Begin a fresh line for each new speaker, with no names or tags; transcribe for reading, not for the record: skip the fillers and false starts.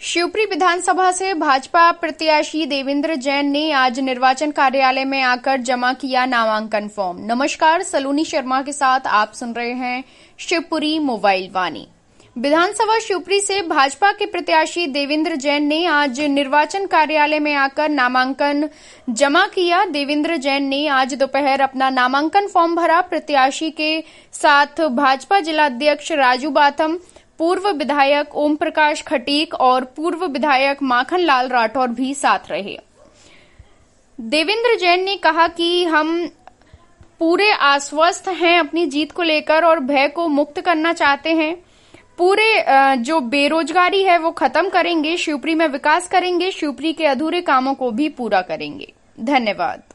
शिवपुरी विधानसभा से भाजपा प्रत्याशी देवेंद्र जैन ने आज निर्वाचन कार्यालय में आकर जमा किया नामांकन फॉर्म। नमस्कार, सलोनी शर्मा के साथ आप सुन रहे हैं शिवपुरी मोबाइल वाणी। विधानसभा शिवपुरी से भाजपा के प्रत्याशी देवेंद्र जैन ने आज निर्वाचन कार्यालय में आकर नामांकन जमा किया। देवेंद्र जैन ने आज दोपहर अपना नामांकन फॉर्म भरा। प्रत्याशी के साथ भाजपा जिलाध्यक्ष राजू बाथम, पूर्व विधायक ओम प्रकाश खटीक और पूर्व विधायक माखनलाल राठौर भी साथ रहे। देवेंद्र जैन ने कहा कि हम पूरे आश्वस्त हैं अपनी जीत को लेकर और भय को मुक्त करना चाहते हैं। पूरे जो बेरोजगारी है वो खत्म करेंगे, शिवपुरी में विकास करेंगे, शिवपुरी के अधूरे कामों को भी पूरा करेंगे। धन्यवाद।